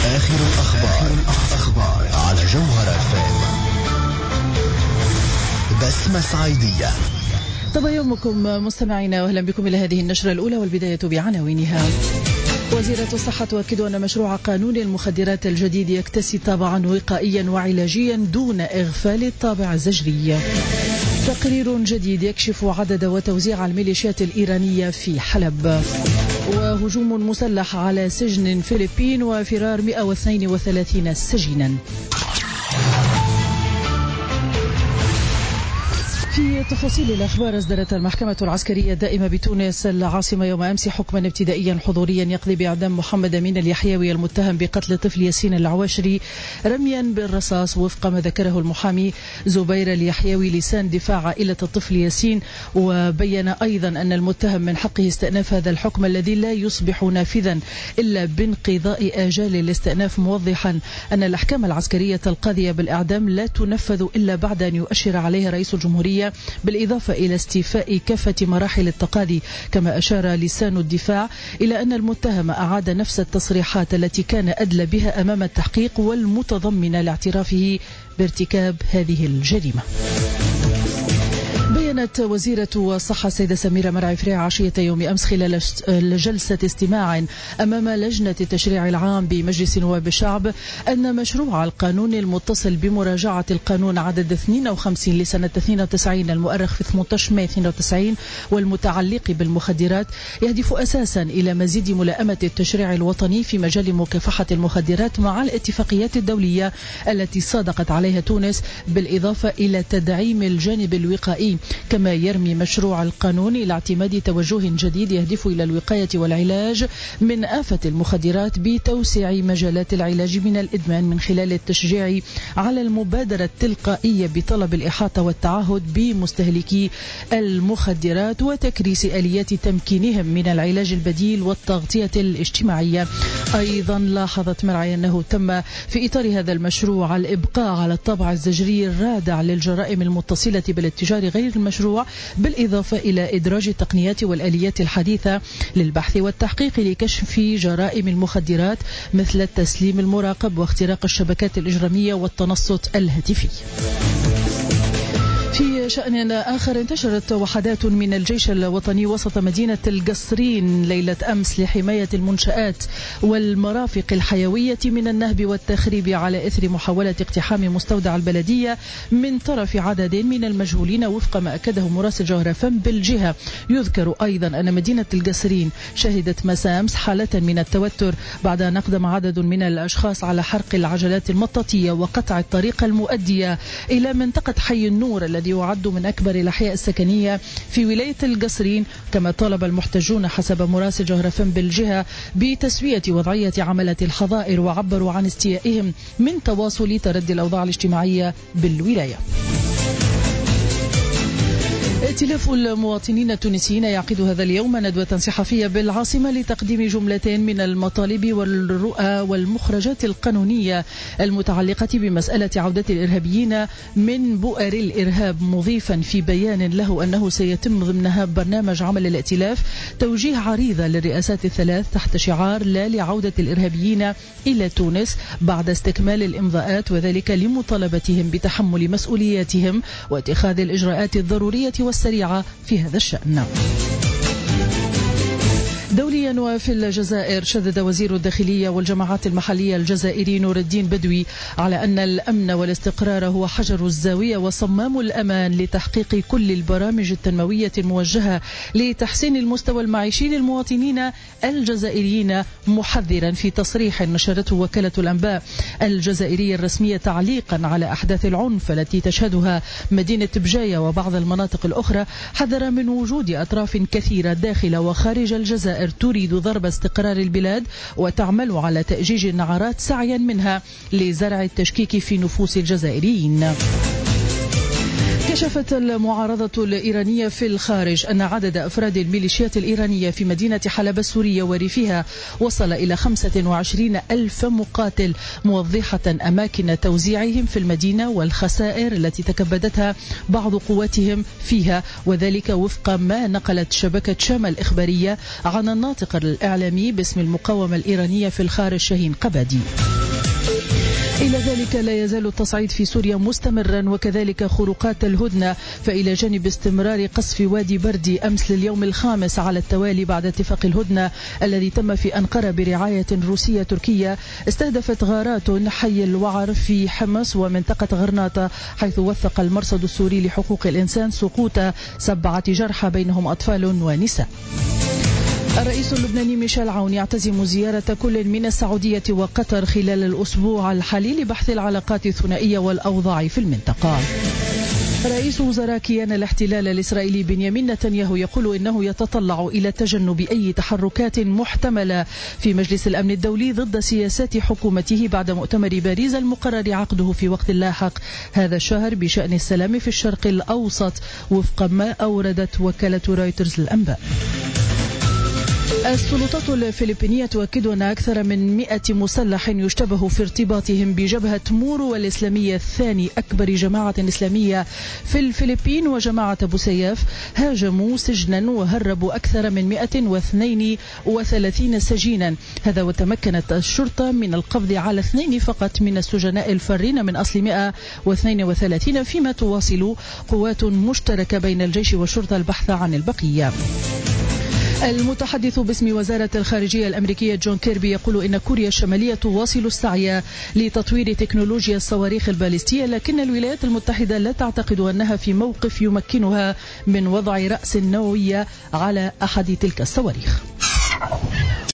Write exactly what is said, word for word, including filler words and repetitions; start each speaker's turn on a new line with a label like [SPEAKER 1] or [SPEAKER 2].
[SPEAKER 1] آخر الأخبار, الأخبار على جوهرة فام. بسمة صعيدية.
[SPEAKER 2] طب يومكم مستمعينا، وأهلا بكم إلى هذه النشرة الأولى، والبداية بعناوينها. وزيرة الصحة تؤكد أن مشروع قانون المخدرات الجديد يكتسي طابعا وقائيا وعلاجيا دون إغفال الطابع الزجري. تقرير جديد يكشف عدد وتوزيع الميليشيات الإيرانية في حلب. وهجوم مسلح على سجن فلبين وفرار مئة واثنين وثلاثين سجينا. في تفاصيل الأخبار، أصدرت المحكمة العسكرية الدائمة بتونس العاصمة يوم أمس حكما ابتدائيا حضوريا يقضي بإعدام محمد أمين اليحيوي المتهم بقتل طفل ياسين العواشري رميا بالرصاص، وفق ما ذكره المحامي زبير اليحيوي لسان دفاع عائلة الطفل ياسين. وبين أيضا أن المتهم من حقه استئناف هذا الحكم الذي لا يصبح نافذا إلا بانقضاء آجال الاستئناف، موضحا أن الأحكام العسكرية القاضية بالإعدام لا تنفذ إلا بعد أن يؤشر عليها رئيس الجمهورية، بالإضافة إلى استيفاء كافة مراحل التقاضي. كما أشار لسان الدفاع إلى أن المتهم أعاد نفس التصريحات التي كان أدلى بها أمام التحقيق والمتضمنة لاعترافه بارتكاب هذه الجريمة. بيّنت وزيرة الصحة السيدة سميرة مرعي فريع عشية يوم أمس خلال جلسة استماع أمام لجنة التشريع العام بمجلس نواب الشعب أن مشروع القانون المتصل بمراجعة القانون عدد اثنين وخمسين لسنة اثنين وتسعين المؤرخ في ثمانية عشر مايو اثنين وتسعين والمتعلق بالمخدرات يهدف أساسا إلى مزيد ملائمة التشريع الوطني في مجال مكافحة المخدرات مع الاتفاقيات الدولية التي صادقت عليها تونس، بالإضافة إلى تدعيم الجانب الوقائي. كما يرمي مشروع القانون إلى اعتماد توجه جديد يهدف إلى الوقاية والعلاج من آفة المخدرات بتوسيع مجالات العلاج من الإدمان من خلال التشجيع على المبادرة التلقائية بطلب الإحاطة والتعهد بمستهلكي المخدرات وتكريس آليات تمكينهم من العلاج البديل والتغطية الاجتماعية. أيضا لاحظت مرعي أنه تم في إطار هذا المشروع الإبقاء على الطابع الزجري الرادع للجرائم المتصلة بالاتجار غير المشروع، بالإضافة إلى إدراج التقنيات والآليات الحديثة للبحث والتحقيق لكشف جرائم المخدرات مثل التسليم المراقب واختراق الشبكات الإجرامية والتنصت الهاتفي. في شأن آخر، انتشرت وحدات من الجيش الوطني وسط مدينة القصرين ليلة أمس لحماية المنشآت والمرافق الحيوية من النهب والتخريب على إثر محاولة اقتحام مستودع البلدية من طرف عدد من المجهولين، وفق ما أكده مراسل جوهرة فم بالجهة. يذكر أيضا أن مدينة القصرين شهدت مساء أمس حالة من التوتر بعد أن أقدم عدد من الأشخاص على حرق العجلات المطاطية وقطع الطريق المؤدية إلى منطقة حي النور الذي يعد من أكبر الأحياء السكنية في ولاية القصرين. كما طالب المحتجون حسب مراسل جوهرة فم بالجهة بتسوية وضعية عملة الحظائر، وعبروا عن استيائهم من تواصل تردي الأوضاع الاجتماعية بالولاية. ائتلاف المواطنين التونسيين يعقد هذا اليوم ندوة صحفية بالعاصمة لتقديم جملة من المطالب والرؤى والمخرجات القانونية المتعلقة بمسألة عودة الإرهابيين من بؤر الإرهاب، مضيفا في بيان له أنه سيتم ضمنها برنامج عمل الائتلاف توجيه عريضة للرئاسات الثلاث تحت شعار لا لعودة الإرهابيين إلى تونس بعد استكمال الإمضاءات، وذلك لمطالبتهم بتحمل مسؤولياتهم واتخاذ الإجراءات الضرورية والسريعة في هذا الشأن. دوليا، وفي الجزائر شدد وزير الداخلية والجماعات المحلية الجزائري نور الدين بدوي على أن الأمن والاستقرار هو حجر الزاوية وصمام الأمان لتحقيق كل البرامج التنموية الموجهة لتحسين المستوى المعيشي للمواطنين الجزائريين، محذرا في تصريح نشرته وكالة الأنباء الجزائرية الرسمية تعليقا على أحداث العنف التي تشهدها مدينة بجاية وبعض المناطق الأخرى، حذر من وجود أطراف كثيرة داخل وخارج الجزائر تريد ضرب استقرار البلاد وتعمل على تأجيج النعرات سعيا منها لزرع التشكيك في نفوس الجزائريين. كشفت المعارضة الإيرانية في الخارج أن عدد أفراد الميليشيات الإيرانية في مدينة حلب السورية وريفها وصل إلى خمسة وعشرين ألف مقاتل، موضحة أماكن توزيعهم في المدينة والخسائر التي تكبدتها بعض قواتهم فيها، وذلك وفق ما نقلت شبكة شام الإخبارية عن الناطق الإعلامي باسم المقاومة الإيرانية في الخارج شاهين قبادي. إلى ذلك لا يزال التصعيد في سوريا مستمرا وكذلك خروقات الهدنة، فإلى جانب استمرار قصف وادي بردي أمس لليوم الخامس على التوالي بعد اتفاق الهدنة الذي تم في أنقرة برعاية روسية تركية، استهدفت غارات حي الوعر في حمص ومنطقة غرناطة، حيث وثق المرصد السوري لحقوق الإنسان سقوط سبعة جرحى بينهم أطفال ونساء. الرئيس اللبناني ميشيل عون يعتزم زيارة كل من السعودية وقطر خلال الأسبوع الحالي لبحث العلاقات الثنائية والأوضاع في المنطقة. رئيس وزراء كيان الاحتلال الإسرائيلي بنيامين نتنياهو يقول إنه يتطلع إلى تجنب أي تحركات محتملة في مجلس الأمن الدولي ضد سياسات حكومته بعد مؤتمر باريس المقرر عقده في وقت لاحق هذا الشهر بشأن السلام في الشرق الأوسط، وفق ما أوردت وكالة رويترز للأنباء. السلطات الفلبينية تؤكد أن أكثر من مئة مسلح يشتبه في ارتباطهم بجبهة مورو الإسلامية الثاني أكبر جماعة إسلامية في الفلبين وجماعة أبو سياف هاجموا سجنا وهربوا أكثر من مئة واثنين وثلاثين سجينا، هذا وتمكنت الشرطة من القبض على اثنين فقط من السجناء الفارين من أصل مئة واثنين وثلاثين، فيما تواصل قوات مشتركة بين الجيش والشرطة البحث عن البقية. المتحدث باسم وزارة الخارجية الأمريكية جون كيربي يقول إن كوريا الشمالية تواصل السعي لتطوير تكنولوجيا الصواريخ الباليستية، لكن الولايات المتحدة لا تعتقد أنها في موقف يمكنها من وضع رأس نووية على أحد تلك الصواريخ.